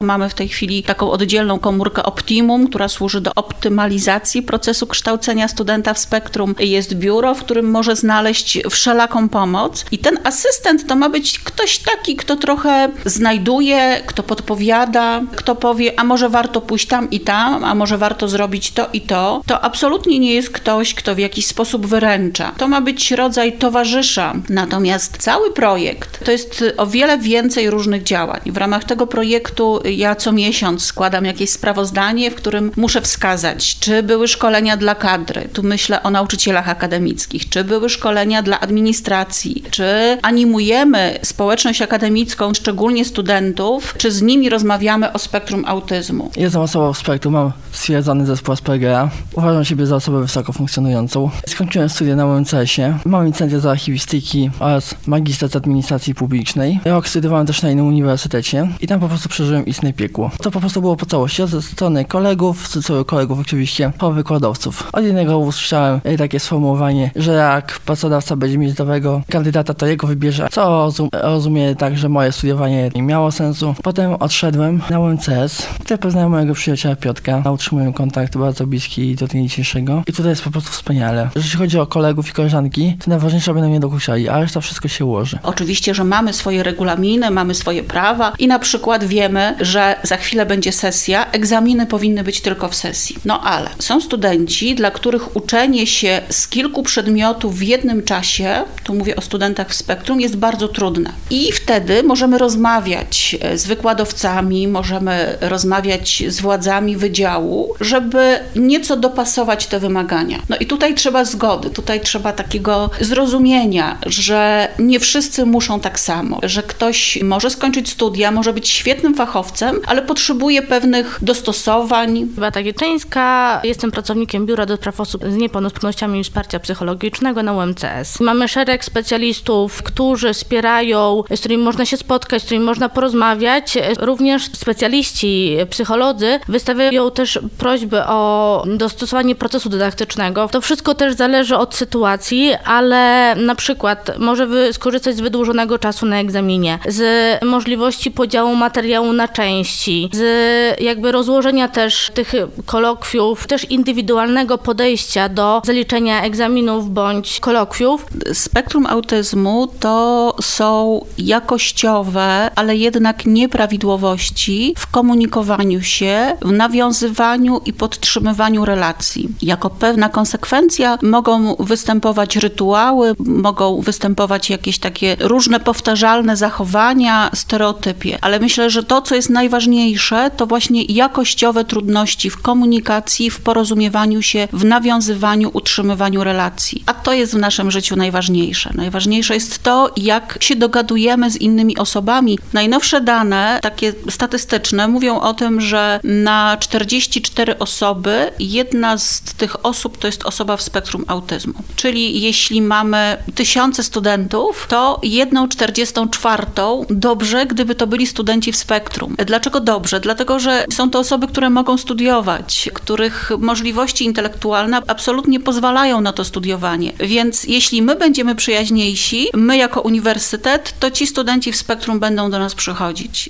mamy w tej chwili taką oddzielną komórkę Optimum, która służy do optymalizacji procesu kształcenia studenta w spektrum. Jest biuro, w którym może znaleźć wszelaką pomoc i ten asystent to ma być ktoś taki, kto trochę znajduje, kto podpowiada, kto powie, a może warto pójść tam i tam, a może warto zrobić to i to. To absolutnie nie jest ktoś, kto w jakiś sposób wyręcza. To ma być rodzaj towarzysza. Natomiast cały projekt to jest o wiele więcej różnych działań. W ramach tego projektu ja co miesiąc składam jakieś sprawozdanie, w którym muszę wskazać, czy były szkolenia dla kadry, tu myślę o nauczycielach akademickich, czy były szkolenia dla administracji, czy animujemy społeczność akademicką, szczególnie studentów, czy z nimi rozmawiamy o spektrum autyzmu. Jestem osobą w spektrum, mam stwierdzony zespół Aspergera. Uważam siebie za osobę wysoko funkcjonującą. Skończyłem studia na UMCS-ie, mam licencję z archiwistyki oraz magister z administracji publicznej. Rok studiowałem też na innym uniwersytecie i tam po prostu przeżyłem istne piekło. To po prostu było po całości, ze strony kolegów, z cudzysłowie kolegów oczywiście, po wykładowców. Od jednego usłyszałem takie sformułowanie, że jak pracodawca będzie mieć zdrowego kandydata, to jego wybierze, co rozumie tak, że moje studiowanie nie miało sensu. Potem odszedłem na UMCS, tutaj poznałem mojego przyjaciela Piotrka, utrzymujemy kontakt bardzo bliski do dnia dzisiejszego i tutaj jest po prostu wspaniale. Jeśli chodzi o kolegów i koleżanki, to najważniejsze, aby na mnie dokuczali, a reszta wszystko się ułoży. Oczywiście, że mamy swoje regulaminy, mamy swoje prawa i na przykład wiemy, że za chwilę będzie sesja, egzaminy powinny być tylko w sesji. No ale są studenci, dla których uczenie się z kilku przedmiotów w jednym czasie, tu mówię o studentach w spektrum, jest bardzo trudne. I wtedy możemy rozmawiać z wykładowcami, możemy rozmawiać z władzami wydziału, żeby nieco dopasować te wymagania. No i tutaj trzeba zgody, tutaj trzeba takiego zrozumienia, że nie wszyscy muszą tak samo, że ktoś może skończyć studia, może być świetnym fachowcem, ale potrzebuje pewnych dostosowań. Beata Gieczyńska, jestem pracownikiem Biura do Spraw Osób z Niepełnosprawnościami i Wsparcia Psychologicznego na UMCS. Mamy szereg specjalistów, którzy wspierają, z którymi można się spotkać, z którymi można porozmawiać. Również specjaliści, psycholodzy wystawiają też prośby o dostosowanie procesu dydaktycznego. To wszystko też zależy od sytuacji, ale na przykład może skorzystać z wydłużonego czasu na egzaminie, z możliwości podziału materiału na części, z jakby rozłożenia też tych kolokwiów, też indywidualnego podejścia do zaliczenia egzaminów bądź kolokwiów. Spektrum autyzmu to są jakościowe, ale jednak nieprawidłowości w komunikowaniu się, w nawiązywaniu i podtrzymywaniu relacji. Jako pewna konsekwencja mogą występować rytuały, mogą występować jakieś takie różne powtarzalne zachowania, stereotypie, ale myślę, że to, co jest najważniejsze, to właśnie jakościowe trudności w komunikacji, w porozumiewaniu się, w nawiązywaniu, utrzymywaniu relacji. A to jest w naszym życiu najważniejsze. Najważniejsze jest to, jak się dogadujemy z innymi osobami. Najnowsze dane, takie statystyczne, mówią o tym, że na 44 osoby jedna z tych osób to jest osoba w spektrum autyzmu. Czyli jeśli mamy tysiące studentów, to 1/44 dobrze, gdyby to byli studenci w spektrum. Dlaczego dobrze? Dlatego, że są to osoby, które mogą studiować, których możliwości intelektualne absolutnie pozwalają na to studiowanie. Więc jeśli my będziemy przyjaźniejsi, my jako uniwersytet, to ci studenci w spektrum będą do nas przychodzić.